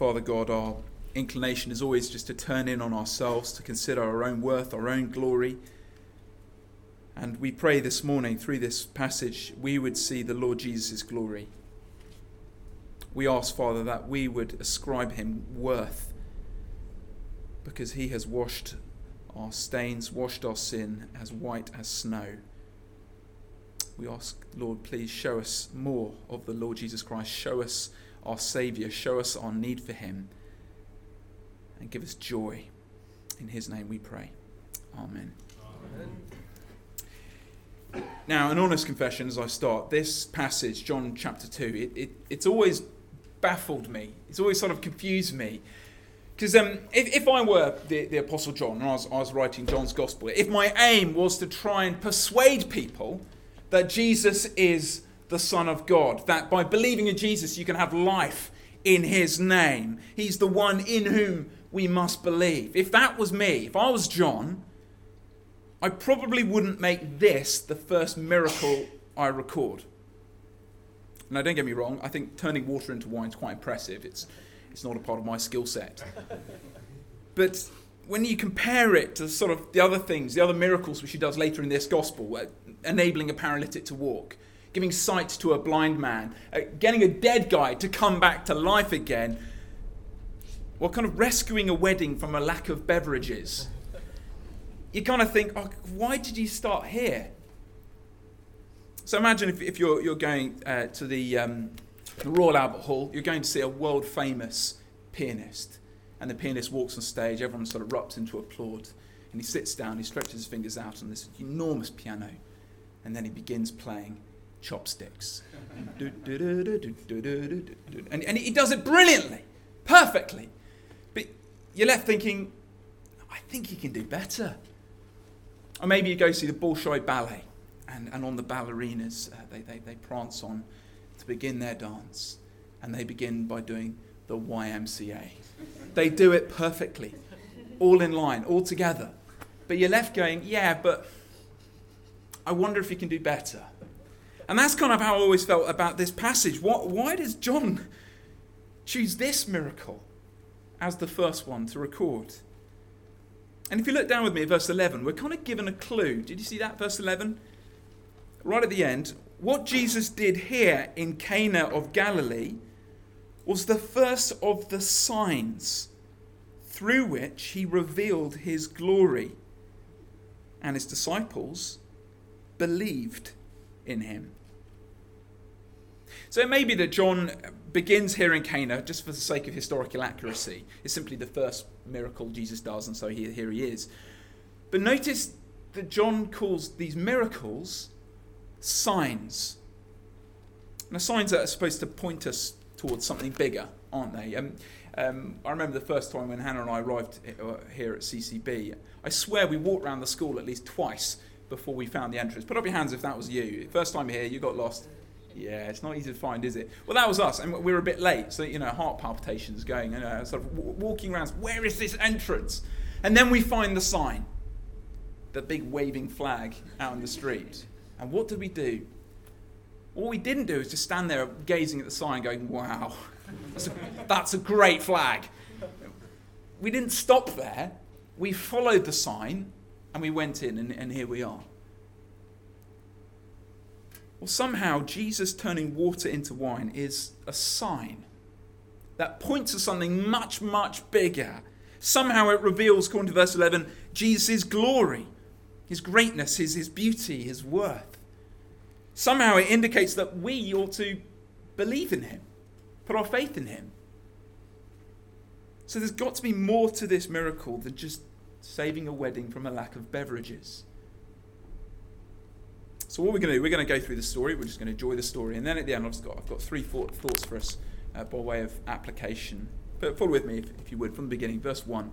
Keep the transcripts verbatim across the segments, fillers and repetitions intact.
Father God, our inclination is always just to turn in on ourselves, to consider our own worth, our own glory. And we pray this morning, through this passage, we would see the Lord Jesus' glory. We ask, Father, that we would ascribe him worth, because he has washed our stains, washed our sin as white as snow. We ask, Lord, please show us more of the Lord Jesus Christ. Show us our Saviour. Show us our need for him. And give us joy. In his name we pray. Amen. Amen. Now, an honest confession as I start. This passage, John chapter two, it, it, it's always baffled me. It's always sort of confused me. Because um, if, if I were the, the Apostle John, and I was, I was writing John's Gospel, if my aim was to try and persuade people that Jesus is the Son of God, that by believing in Jesus you can have life in his name, he's the one in whom we must believe. If that was me, if I was John, I probably wouldn't make this the first miracle I record. Now, don't get me wrong, I think turning water into wine is quite impressive. It's It's not a part of my skill set. But when you compare it to sort of the other things, the other miracles which he does later in this gospel, uh, enabling a paralytic to walk, giving sight to a blind man, uh, getting a dead guy to come back to life again, or kind of rescuing a wedding from a lack of beverages, you kind of think, oh, why did you start here? So imagine if, if you're, you're going uh, to the... Um, The Royal Albert Hall, you're going to see a world-famous pianist. And the pianist walks on stage, everyone sort of erupts into applaud. And he sits down, he stretches his fingers out on this enormous piano. And then he begins playing Chopsticks. and, and he does it brilliantly, perfectly. But you're left thinking, I think he can do better. Or maybe you go see the Bolshoi Ballet. And, and on the ballerinas, uh, they, they, they prance on to begin their dance, and they begin by doing the Y M C A. They do it perfectly, all in line, all together. But you're left going, yeah, but I wonder if he can do better. And that's kind of how I always felt about this passage. What, why does John choose this miracle as the first one to record? And if you look down with me at verse eleven, we're kind of given a clue. Did you see that, verse eleven? Right at the end, what Jesus did here in Cana of Galilee was the first of the signs through which he revealed his glory, and his disciples believed in him. So it may be that John begins here in Cana just for the sake of historical accuracy. It's simply the first miracle Jesus does, and so here, here he is. But notice that John calls these miracles signs. Now, signs are supposed to point us towards something bigger, aren't they? Um, um, I remember the first time when Hannah and I arrived here at C C B. I swear we walked around the school at least twice before we found the entrance. Put up your hands if that was you. First time here, you got lost. Yeah, it's not easy to find, is it? Well, that was us, and we were a bit late, so, you know, heart palpitations going, you know, sort of w- walking around, where is this entrance? And then we find the sign, the big waving flag out in the street. And what did we do? What we didn't do is just stand there gazing at the sign going, wow, that's a, that's a great flag. We didn't stop there. We followed the sign and we went in, and, and here we are. Well, somehow Jesus turning water into wine is a sign that points to something much, much bigger. Somehow it reveals, according to verse eleven, Jesus' glory, his greatness, his, his beauty, his worth. Somehow it indicates that we ought to believe in him, put our faith in him. So there's got to be more to this miracle than just saving a wedding from a lack of beverages. So what we're going to do, we're going to go through the story, we're just going to enjoy the story, and then at the end I've got, I've got three thoughts for us uh, by way of application. But follow with me, if, if you would, from the beginning, verse one.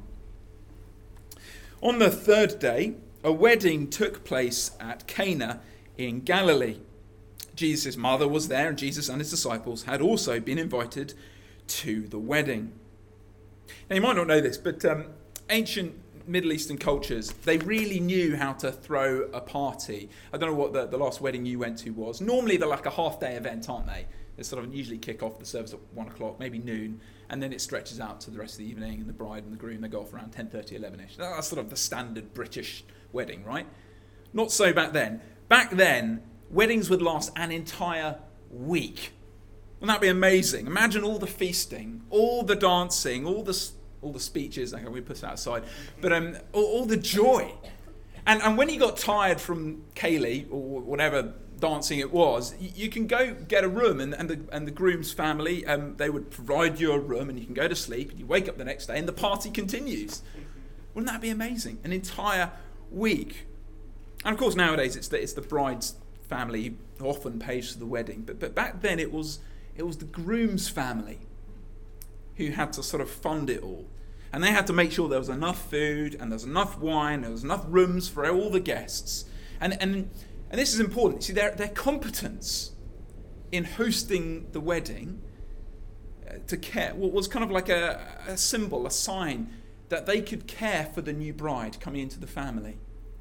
On the third day, a wedding took place at Cana in Galilee. Jesus' mother was there, and Jesus and his disciples had also been invited to the wedding. Now, you might not know this, but um, ancient Middle Eastern cultures, they really knew how to throw a party. I don't know what the, the last wedding you went to was. Normally, they're like a half-day event, aren't they? They sort of usually kick off the service at one o'clock, maybe noon, and then it stretches out to the rest of the evening, and the bride and the groom, they go off around ten thirty, eleven-ish. That's sort of the standard British wedding, right? Not so back then. Back then, weddings would last an entire week. Wouldn't that be amazing? Imagine all the feasting, all the dancing, all the all the speeches. Okay, we put that aside, but um, all, all the joy. And and when you got tired from Kaylee or whatever dancing it was, you, you can go get a room, and, and the and the groom's family um, they would provide you a room, and you can go to sleep, and you wake up the next day, and the party continues. Wouldn't that be amazing? An entire week. And of course, nowadays it's the it's the bride's family who often pays for the wedding, but but back then it was. It was the groom's family who had to sort of fund it all. And they had to make sure there was enough food and there was enough wine, there was enough rooms for all the guests. And and, and this is important. See, their, their competence in hosting the wedding uh, to care was kind of like a, a symbol, a sign that they could care for the new bride coming into the family.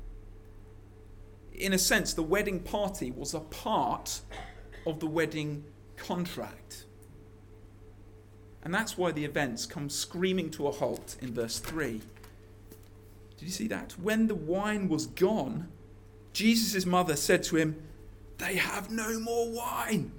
In a sense, the wedding party was a part of the wedding contract. And that's why the events come screaming to a halt in verse three. Did you see that? When the wine was gone, Jesus' mother said to him, "They have no more wine."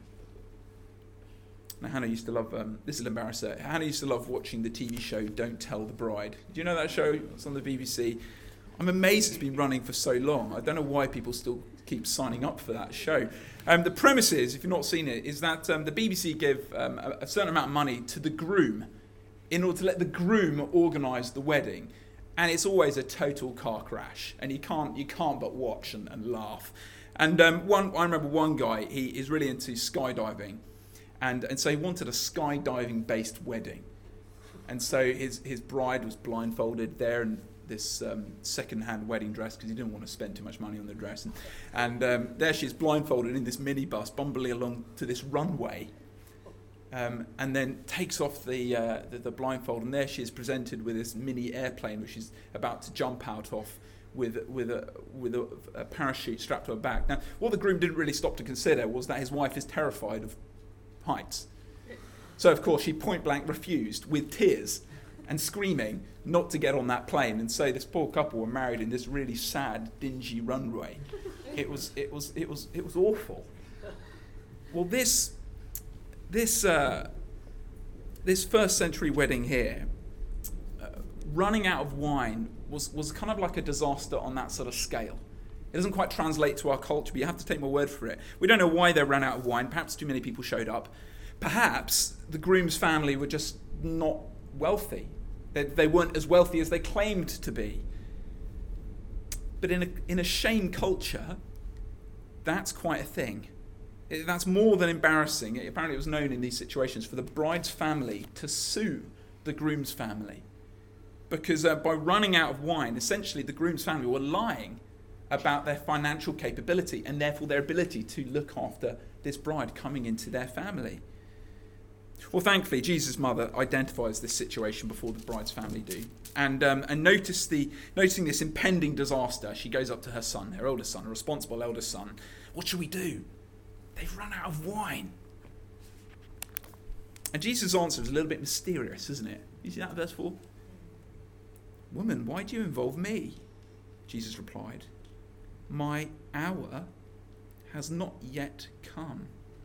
Now, Hannah used to love, um, this is embarrassing, Hannah used to love watching the T V show Don't Tell the Bride. Do you know that show? It's on the B B C. I'm amazed it's been running for so long. I don't know why people still keep signing up for that show. Um, the premise is, if you've not seen it, is that um, the B B C give um, a, a certain amount of money to the groom in order to let the groom organise the wedding. And it's always a total car crash. And you can't you can't but watch and, and laugh. And um, one I remember one guy, he is really into skydiving. And, and so he wanted a skydiving-based wedding. And so his, his bride was blindfolded there and this um, second-hand wedding dress because he didn't want to spend too much money on the dress. And, and um, there she is blindfolded in this minibus, bumbling along to this runway, um, and then takes off the, uh, the the blindfold, and there she is presented with this mini airplane, which she's about to jump out of with with a with a, a parachute strapped to her back. Now, what the groom didn't really stop to consider was that his wife is terrified of heights. So, of course, she point-blank refused with tears and screaming not to get on that plane, and so this poor couple were married in this really sad, dingy runway. It was, it was, it was, it was awful. Well, this, this, uh, this first century wedding here, uh, running out of wine was was kind of like a disaster on that sort of scale. It doesn't quite translate to our culture, but you have to take my word for it. We don't know why they ran out of wine. Perhaps too many people showed up. Perhaps the groom's family were just not wealthy. They, they weren't as wealthy as they claimed to be. But in a, in a shame culture, that's quite a thing. It, that's more than embarrassing. It, apparently it was known in these situations for the bride's family to sue the groom's family. Because uh, by running out of wine, essentially the groom's family were lying about their financial capability and therefore their ability to look after this bride coming into their family. Well, thankfully, Jesus' mother identifies this situation before the bride's family do. And um, and notice the noticing this impending disaster, she goes up to her son, her oldest son, a responsible eldest son. What should we do? They've run out of wine. And Jesus' answer is a little bit mysterious, isn't it? You see that in verse four? Woman, why do you involve me? Jesus replied, my hour has not yet come.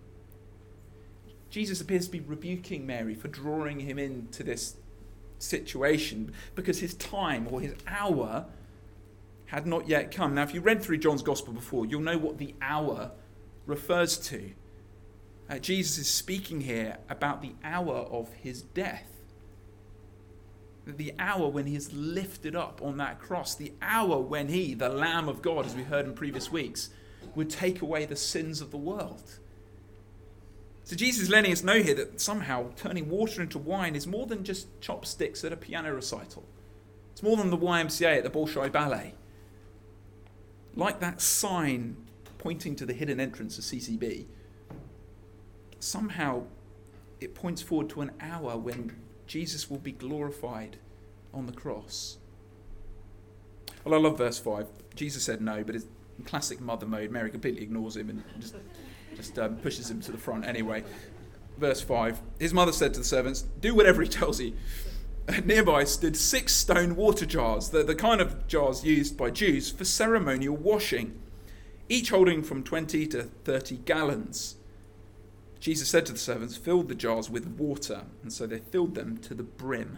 Jesus appears to be rebuking Mary for drawing him into this situation because his time or his hour had not yet come. Now, if you read through John's Gospel before, you'll know what the hour refers to. Uh, Jesus is speaking here about the hour of his death. The hour when he is lifted up on that cross. The hour when he, the Lamb of God, as we heard in previous weeks, would take away the sins of the world. So Jesus is letting us know here that somehow turning water into wine is more than just chopsticks at a piano recital. It's more than the Y M C A at the Bolshoi Ballet. Like that sign pointing to the hidden entrance of C C B, somehow it points forward to an hour when Jesus will be glorified on the cross. Well, I love verse five. Jesus said no, but in classic mother mode, Mary completely ignores him and just, just um, pushes him to the front anyway. verse five, his mother said to the servants, "Do whatever he tells you." Nearby stood six stone water jars, the, the kind of jars used by Jews for ceremonial washing, each holding from twenty to thirty gallons. Jesus said to the servants, "Fill the jars with water," and so they filled them to the brim.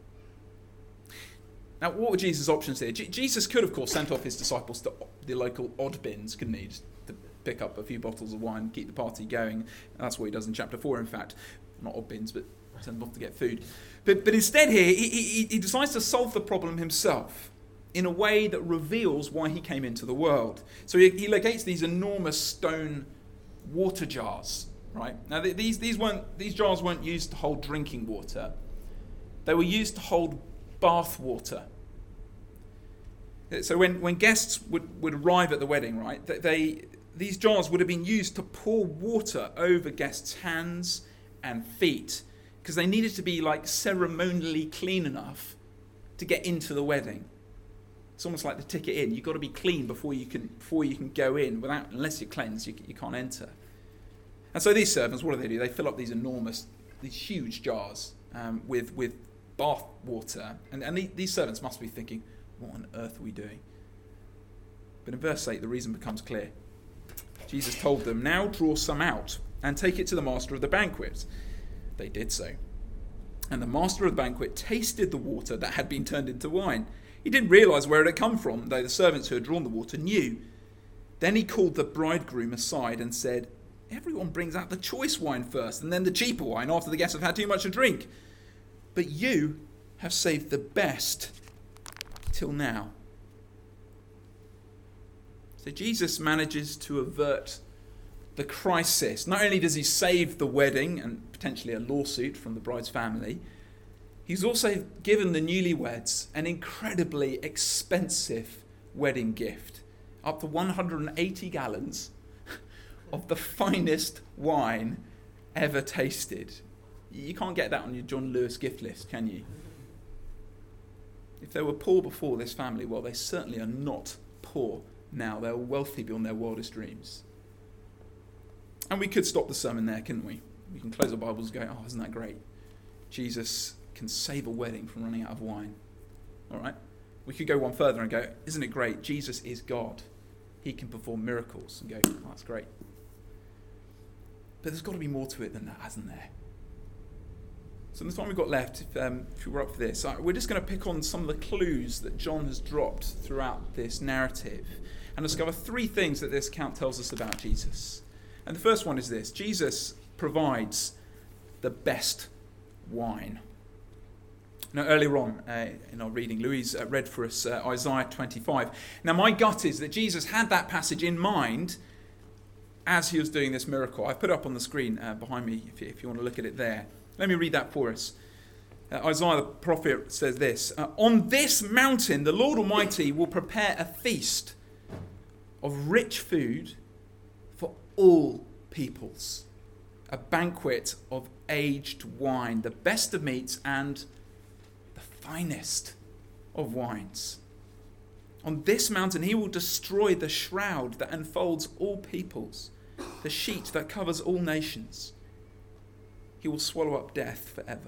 Now, what were Jesus' options here? J- Jesus could, of course, sent off his disciples to the local odd bins, couldn't he? Just to pick up a few bottles of wine, keep the party going. And that's what he does in chapter four, in fact. Not odd bins, but send them off to get food. But, but instead here, he, he, he decides to solve the problem himself in a way that reveals why he came into the world. So he, he locates these enormous stone water jars, right? Now, these, these, weren't, these jars weren't used to hold drinking water. They were used to hold bath water. So when, when guests would, would arrive at the wedding, right, they these jars would have been used to pour water over guests' hands and feet, because they needed to be like ceremonially clean enough to get into the wedding. It's almost like the ticket in. You've got to be clean before you can before you can go in. Without unless you're cleansed, you, you can't enter. And so these servants, what do they do? They fill up these enormous, these huge jars um, with with bath water, and and the, these servants must be thinking, "What on earth are we doing?" But in verse eight, the reason becomes clear. Jesus told them, "Now draw some out and take it to the master of the banquet." They did so. And the master of the banquet tasted the water that had been turned into wine. He didn't realize where it had come from, though the servants who had drawn the water knew. Then he called the bridegroom aside and said, "Everyone brings out the choice wine first, and then the cheaper wine after the guests have had too much to drink. But you have saved the best till now." So Jesus manages to avert the crisis. Not only does he save the wedding and potentially a lawsuit from the bride's family, he's also given the newlyweds an incredibly expensive wedding gift, up to one hundred eighty gallons of the finest wine ever tasted. You can't get that on your John Lewis gift list, can you? If they were poor before, this family, well, they certainly are not poor now. They're wealthy beyond their wildest dreams. And we could stop the sermon there, couldn't we? We can close our Bibles and go, "Oh, isn't that great? Jesus can save a wedding from running out of wine." All right? We could go one further and go, "Isn't it great? Jesus is God. He can perform miracles." And go, "Oh, that's great." But there's got to be more to it than that, hasn't there? So in the time we've got left, if, um, if we're up for this, we're just going to pick on some of the clues that John has dropped throughout this narrative and discover three things that this account tells us about Jesus. And the first one is this: Jesus provides the best wine. Now, earlier on uh, in our reading, Louise uh, read for us uh, Isaiah twenty-five. Now, my gut is that Jesus had that passage in mind as he was doing this miracle. I've put it up on the screen uh, behind me if you, if you want to look at it there. Let me read that for us. Uh, Isaiah the prophet says this: uh, "On this mountain the Lord Almighty will prepare a feast of rich food for all peoples, a banquet of aged wine, the best of meats and the finest of wines. On this mountain he will destroy the shroud that enfolds all peoples, the sheet that covers all nations. He will swallow up death forever."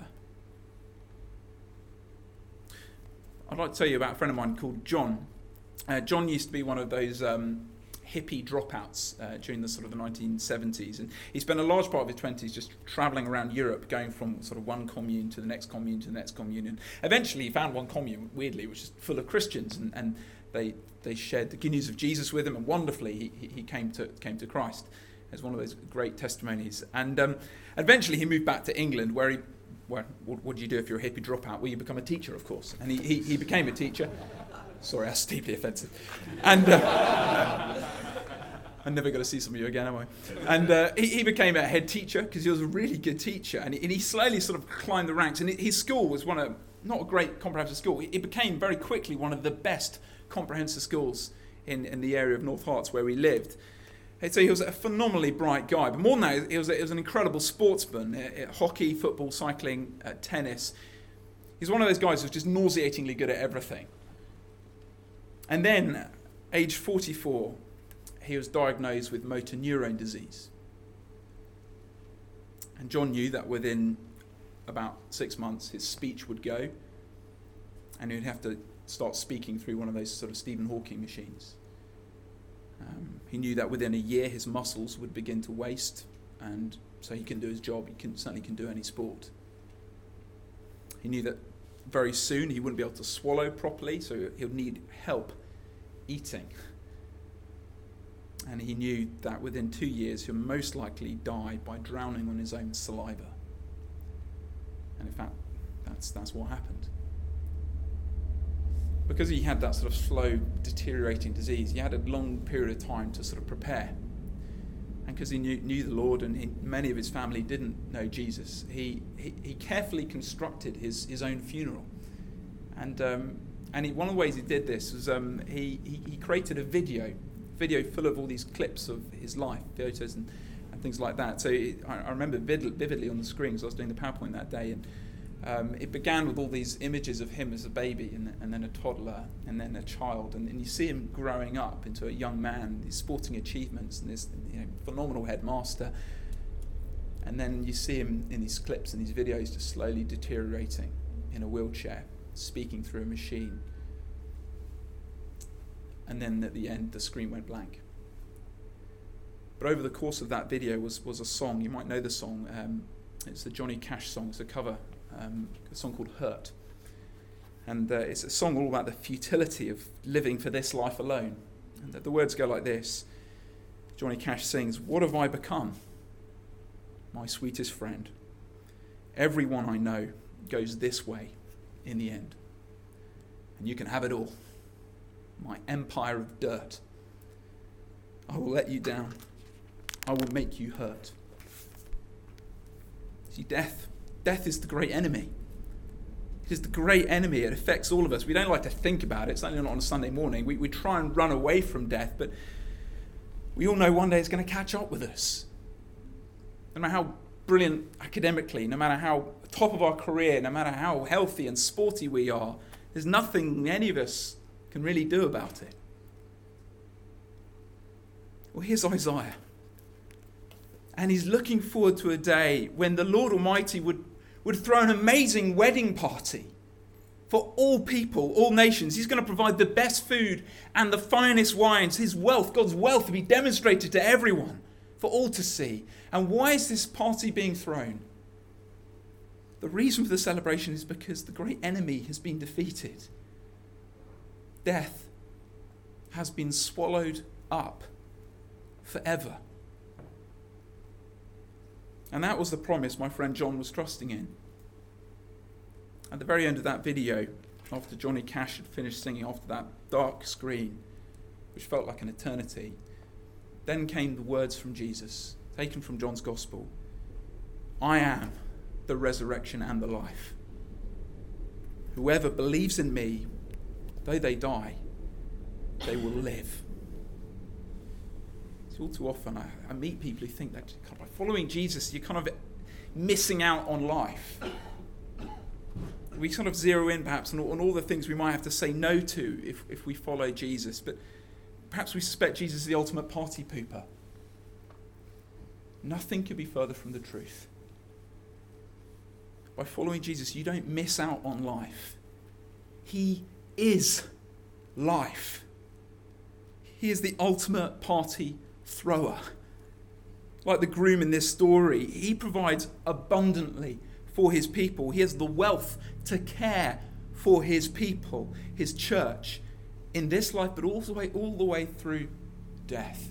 I'd like to tell you about a friend of mine called John. Uh, John used to be one of those um, hippie dropouts uh, during the sort of the nineteen seventies, and he spent a large part of his twenties just travelling around Europe, going from sort of one commune to the next commune to the next commune, and eventually he found one commune, weirdly, which is full of Christians, and, and they they shared the good news of Jesus with him, and wonderfully he he came to came to Christ. It's one of those great testimonies. And um, eventually he moved back to England, where he, where, what, what do you do if you're a hippie dropout? Well, you become a teacher, of course. And he, he, he became a teacher. Sorry, that's deeply offensive. And uh, I'm never going to see some of you again, am I? And uh, he, he became a head teacher because he was a really good teacher. And he, and he slowly sort of climbed the ranks. And his school was one of, not a great comprehensive school. It became very quickly one of the best comprehensive schools in, in the area of North Harts where we lived. So he was a phenomenally bright guy. But more than that, he was, a, he was an incredible sportsman. Uh, hockey, football, cycling, uh, tennis. He's one of those guys who's just nauseatingly good at everything. And then, age forty-four, he was diagnosed with motor neurone disease. And John knew that within about six months his speech would go, and he'd have to start speaking through one of those sort of Stephen Hawking machines. Um, he knew that within a year his muscles would begin to waste, and so he can do his job. He can, certainly can do any sport. He knew that very soon he wouldn't be able to swallow properly, so he'll need help eating. And he knew that within two years he'll most likely die by drowning on his own saliva. And in fact, that's that's what happened. Because he had that sort of slow deteriorating disease, he had a long period of time to sort of prepare. And because he knew, knew the Lord, and he, many of his family didn't know Jesus, he, he, he carefully constructed his, his own funeral. And um, and he, one of the ways he did this was um, he, he, he created a video, video full of all these clips of his life, photos and, and things like that. So it, I, I remember vividly on the screen, because I was doing the PowerPoint that day, and Um, it began with all these images of him as a baby, and, and then a toddler, and then a child, and, and you see him growing up into a young man, these sporting achievements, and this, you know, phenomenal headmaster. And then you see him in these clips and these videos just slowly deteriorating in a wheelchair, speaking through a machine. And then at the end, the screen went blank. But over the course of that video was, was a song. You might know the song. Um, it's the Johnny Cash song. It's a cover. Um, a song called Hurt. And uh, it's a song all about the futility of living for this life alone. And the, the words go like this. Johnny Cash sings, "What have I become? My sweetest friend. Everyone I know goes this way in the end. And you can have it all. My empire of dirt. I will let you down. I will make you hurt." See, death Death is the great enemy. It is the great enemy. It affects all of us. We don't like to think about it, certainly not on a Sunday morning. We, we try and run away from death, but we all know one day it's going to catch up with us. No matter how brilliant academically, no matter how top of our career, no matter how healthy and sporty we are, there's nothing any of us can really do about it. Well, here's Isaiah. And he's looking forward to a day when the Lord Almighty would, would throw an amazing wedding party for all people, all nations. He's going to provide the best food and the finest wines. His wealth, God's wealth, to be demonstrated to everyone, for all to see. And why is this party being thrown? The reason for the celebration is because the great enemy has been defeated. Death has been swallowed up forever. And that was the promise my friend John was trusting in. At the very end of that video, after Johnny Cash had finished singing, after that dark screen, which felt like an eternity, then came the words from Jesus, taken from John's Gospel. "I am the resurrection and the life. Whoever believes in me, though they die, they will live." All too often I, I meet people who think that by following Jesus you're kind of missing out on life. We sort of zero in perhaps on all, on all the things we might have to say no to if, if we follow Jesus, but perhaps we suspect Jesus is the ultimate party pooper. Nothing could be further from the truth. By following Jesus you don't miss out on life. He is life. He is the ultimate party thrower. Like the groom in this story, he provides abundantly for his people. He has the wealth to care for his people, his church, in this life, but all the way, all the way through death.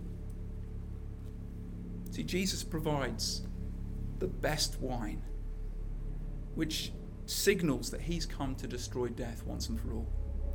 See, Jesus provides the best wine, which signals that he's come to destroy death once and for all.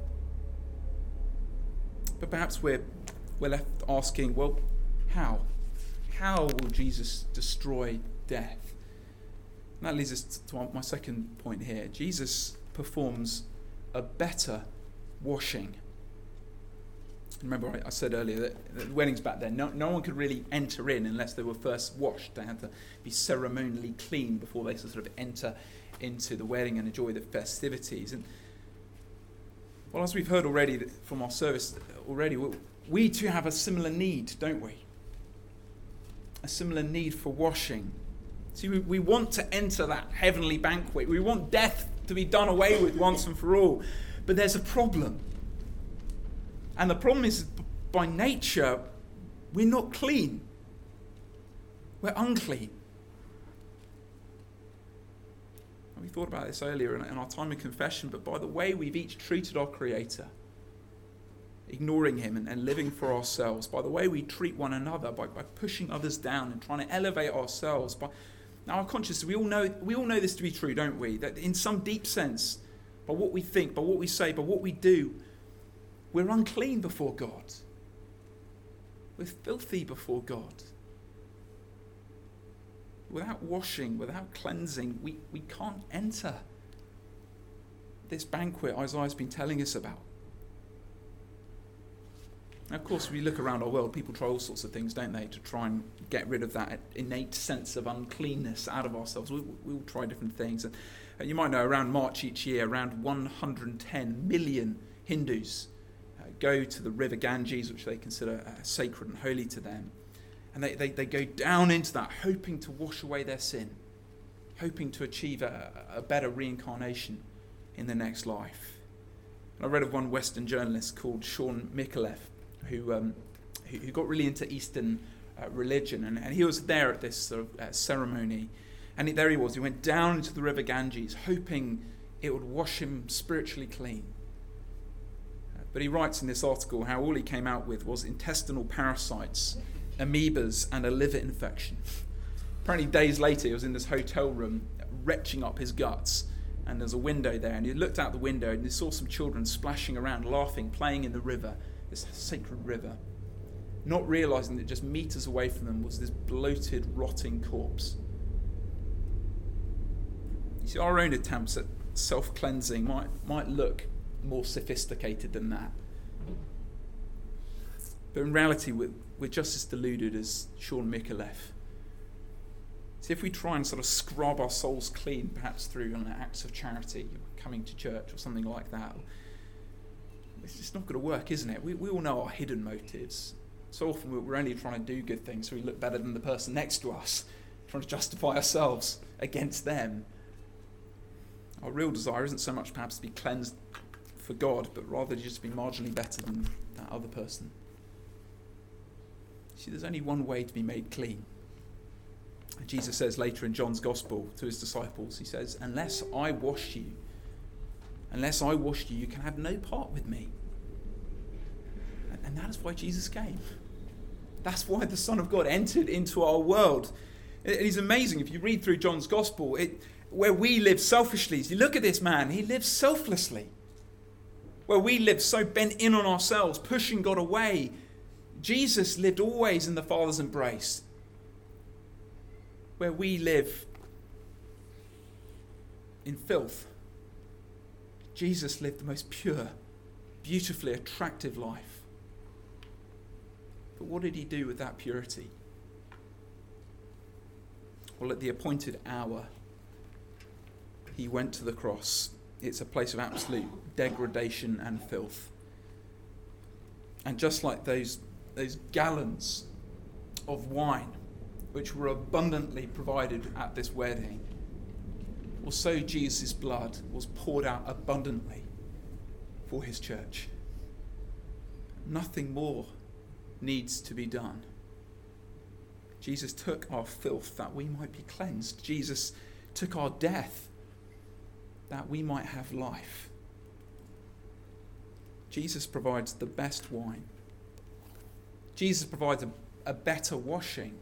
But perhaps we're We're left asking, well, how? How will Jesus destroy death? And that leads us to my second point here. Jesus performs a better washing. Remember, I said earlier that the weddings back then, no, no one could really enter in unless they were first washed. They had to be ceremonially clean before they could sort of enter into the wedding and enjoy the festivities. And well, as we've heard already from our service already, we too have a similar need, don't we? A similar need for washing. See, we, we want to enter that heavenly banquet. We want death to be done away with once and for all. But there's a problem. And the problem is, by nature, we're not clean. We're unclean. We thought about this earlier in our time of confession, but by the way we've each treated our Creator, ignoring him and, and living for ourselves, by the way we treat one another, by, by pushing others down and trying to elevate ourselves, by now our conscience, we all know we all know this to be true, don't we? That in some deep sense, by what we think, by what we say, by what we do, we're unclean before God. We're filthy before God. Without washing, without cleansing, we, we can't enter this banquet Isaiah's been telling us about. Now, of course, we look around our world, people try all sorts of things, don't they, to try and get rid of that innate sense of uncleanness out of ourselves. We, we all try different things. And, and you might know, around March each year, around one hundred ten million Hindus uh, go to the river Ganges, which they consider uh, sacred and holy to them. And they, they, they go down into that, hoping to wash away their sin, hoping to achieve a, a better reincarnation in the next life. And I read of one Western journalist called Sean Micallef, who um, who, who got really into Eastern uh, religion, and, and he was there at this sort of uh, ceremony, and he, there he was. He went down into the river Ganges, hoping it would wash him spiritually clean. Uh, but he writes in this article how all he came out with was intestinal parasites, amoebas, and a liver infection. Apparently days later he was in this hotel room retching up his guts, and there's a window there, and he looked out the window and he saw some children splashing around, laughing, playing in the river, this sacred river, not realizing that just meters away from them was this bloated, rotting corpse. You see, our own attempts at self-cleansing might might look more sophisticated than that. But in reality, we're, we're just as deluded as Sean Micallef. See, if we try and sort of scrub our souls clean, perhaps through an acts of charity, coming to church or something like that, it's just not going to work, isn't it? We, we all know our hidden motives. So often we're only trying to do good things so we look better than the person next to us, trying to justify ourselves against them. Our real desire isn't so much perhaps to be cleansed for God, but rather just to be marginally better than that other person. See, there's only one way to be made clean. And Jesus says later in John's Gospel to his disciples, he says, unless I wash you, unless I wash you, you can have no part with me. And that is why Jesus came. That's why the Son of God entered into our world. It is amazing if you read through John's Gospel, it, where we live selfishly. You look at this man, he lives selflessly. Where we live so bent in on ourselves, pushing God away, Jesus lived always in the Father's embrace. Where we live in filth, Jesus lived the most pure, beautifully attractive life. But what did he do with that purity? Well, at the appointed hour, he went to the cross. It's a place of absolute degradation and filth. And just like those, those gallons of wine, which were abundantly provided at this wedding, well, so Jesus' blood was poured out abundantly for his church. Nothing more needs to be done. Jesus took our filth that we might be cleansed. Jesus took our death that we might have life. Jesus provides the best wine. Jesus provides a, a better washing.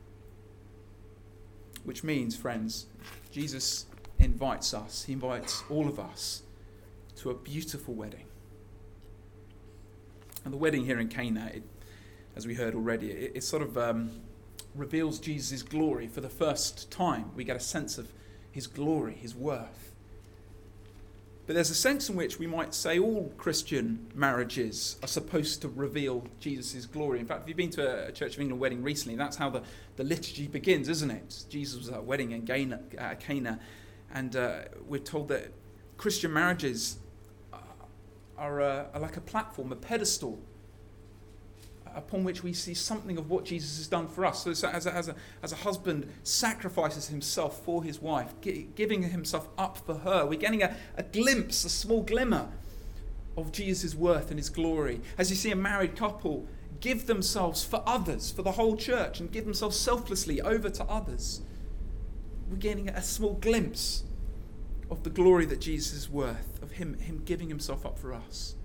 Which means, friends, Jesus invites us, he invites all of us to a beautiful wedding. And the wedding here in Cana, it, as we heard already, it, it sort of um, reveals Jesus' glory for the first time. We get a sense of his glory, his worth. But there's a sense in which we might say all Christian marriages are supposed to reveal Jesus' glory. In fact, if you've been to a Church of England wedding recently, that's how the, the liturgy begins, isn't it? Jesus was at a wedding in Cana, uh, Cana and uh, we're told that Christian marriages are, uh, are like a platform, a pedestal, uh, upon which we see something of what Jesus has done for us. So as a, as a, as a husband sacrifices himself for his wife, gi- giving himself up for her, we're getting a, a glimpse, a small glimmer of Jesus' worth and his glory. As you see a married couple give themselves for others, for the whole church, and give themselves selflessly over to others, we're getting a small glimpse of the glory that Jesus is worth, of him, him giving himself up for us.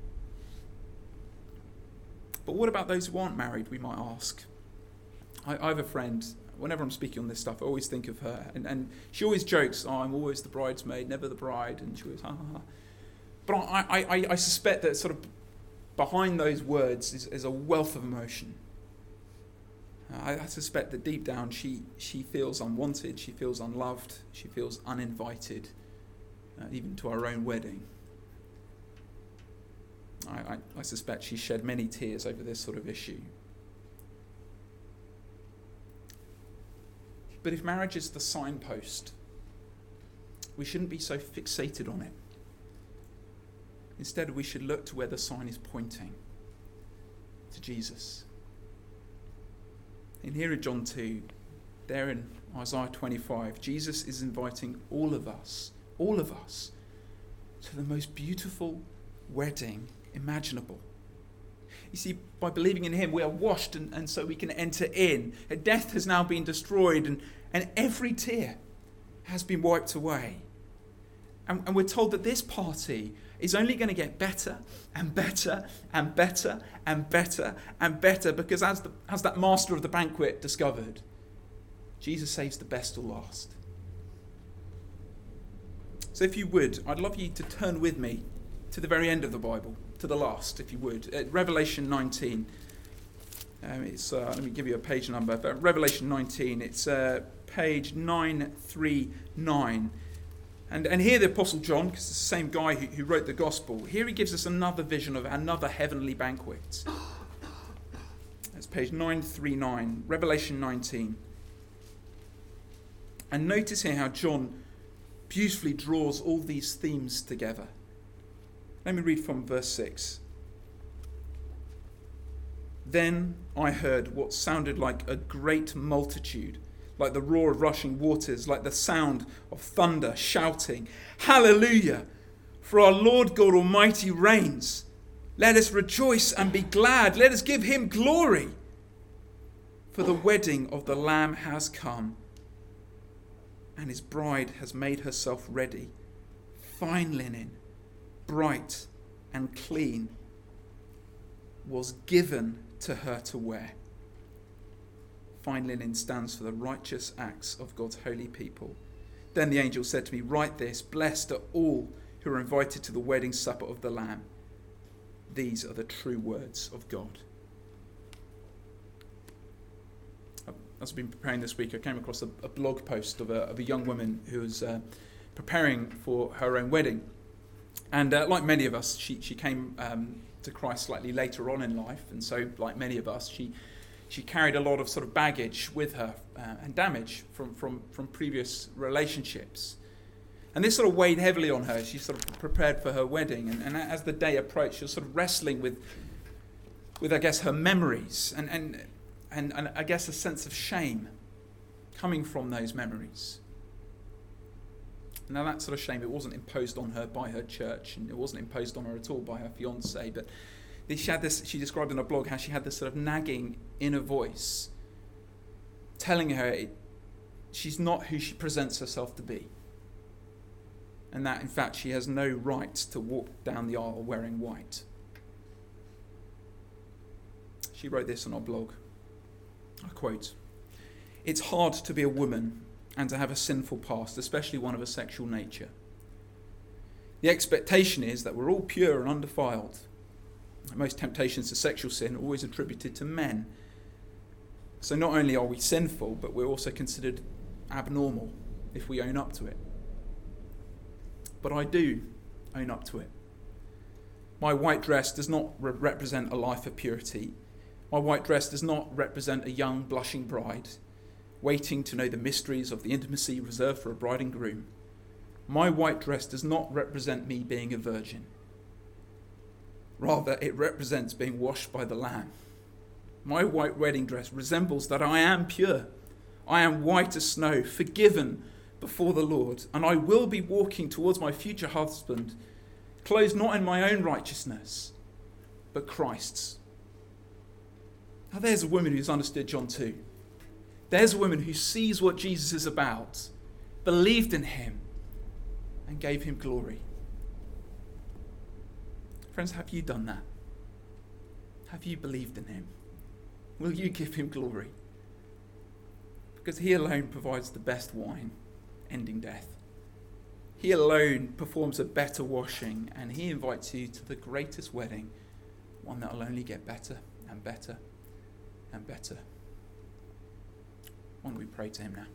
But what about those who aren't married, we might ask? I, I have a friend, whenever I'm speaking on this stuff, I always think of her. And, and she always jokes, oh, I'm always the bridesmaid, never the bride. And she always, ha, ha, ha. But I, I, I, I suspect that sort of behind those words is, is a wealth of emotion. I, I suspect that deep down she, she feels unwanted, she feels unloved, she feels uninvited, uh, even to our own wedding. I, I, I suspect she shed many tears over this sort of issue. But if marriage is the signpost, we shouldn't be so fixated on it. Instead, we should look to where the sign is pointing, to Jesus. And here in John two, there in Isaiah twenty-five, Jesus is inviting all of us, all of us, to the most beautiful wedding imaginable. You see, by believing in him, we are washed, and, and so we can enter in. And death has now been destroyed, and, and every tear has been wiped away. And, and we're told that this party is only going to get better and better and better and better and better, because as, the, as that master of the banquet discovered, Jesus saves the best till last. So if you would, I'd love you to turn with me to the very end of the Bible, to the last, if you would, at Revelation nineteen. Um, it's uh, let me give you a page number. But Revelation nineteen, it's uh, page nine thirty-nine. And and here the Apostle John, because it's the same guy who, who wrote the Gospel, here he gives us another vision of another heavenly banquet. That's page nine thirty-nine, Revelation nineteen. And notice here how John beautifully draws all these themes together. Let me read from verse six. Then I heard what sounded like a great multitude, like the roar of rushing waters, like the sound of thunder shouting, Hallelujah! For our Lord God Almighty reigns. Let us rejoice and be glad. Let us give him glory. For the wedding of the Lamb has come, and his bride has made herself ready. Fine linen, bright and clean, was given to her to wear. Fine linen stands for the righteous acts of God's holy people. Then the angel said to me, write this, blessed are all who are invited to the wedding supper of the Lamb. These are the true words of God. As I've been preparing this week, I came across a, a blog post of a, of a young woman who was uh, preparing for her own wedding. And uh, like many of us, she, she came um, to Christ slightly later on in life. And so, like many of us, she she carried a lot of sort of baggage with her uh, and damage from, from, from previous relationships. And this sort of weighed heavily on her. She sort of prepared for her wedding. And, and as the day approached, she was sort of wrestling with, with I guess, her memories. And, and, and, and I guess a sense of shame coming from those memories. Now that sort of shame, it wasn't imposed on her by her church, and it wasn't imposed on her at all by her fiancé, but she had this, she described in her blog how she had this sort of nagging inner voice telling her it, she's not who she presents herself to be. And that, in fact, she has no right to walk down the aisle wearing white. She wrote this on her blog. I quote, "It's hard to be a woman and to have a sinful past, especially one of a sexual nature. The expectation is that we're all pure and undefiled. Most temptations to sexual sin are always attributed to men. So not only are we sinful, but we're also considered abnormal if we own up to it. But I do own up to it. My white dress does not re- represent a life of purity. My white dress does not represent a young, blushing bride, waiting to know the mysteries of the intimacy reserved for a bride and groom. My white dress does not represent me being a virgin. Rather, it represents being washed by the Lamb my white wedding dress resembles that I am pure. I am white as snow, forgiven before the Lord, and I will be walking towards my future husband, clothed not in my own righteousness, but Christ's. Now there's a woman who's understood John two. There's a woman who sees what Jesus is about, believed in him, and gave him glory. Friends, have you done that? Have you believed in him? Will you give him glory? Because he alone provides the best wine, ending death. He alone performs a better washing, and he invites you to the greatest wedding, one that will only get better and better and better. Why don't we pray to him now?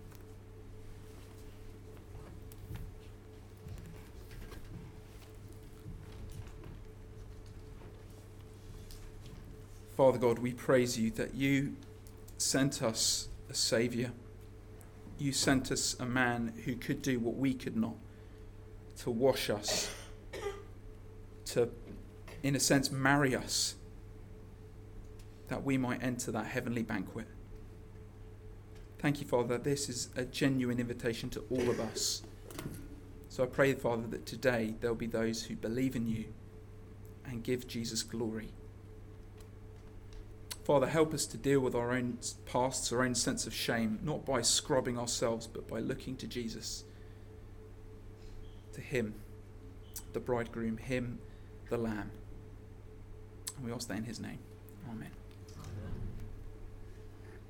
Father God, we praise you that you sent us a Saviour. You sent us a man who could do what we could not, to wash us, to, in a sense, marry us, that we might enter that heavenly banquet. Thank you, Father, that this is a genuine invitation to all of us. So I pray, Father, that today there'll be those who believe in you and give Jesus glory. Father, help us to deal with our own pasts, our own sense of shame, not by scrubbing ourselves, but by looking to Jesus, to him, the bridegroom, him, the Lamb. And we ask that in his name. Amen.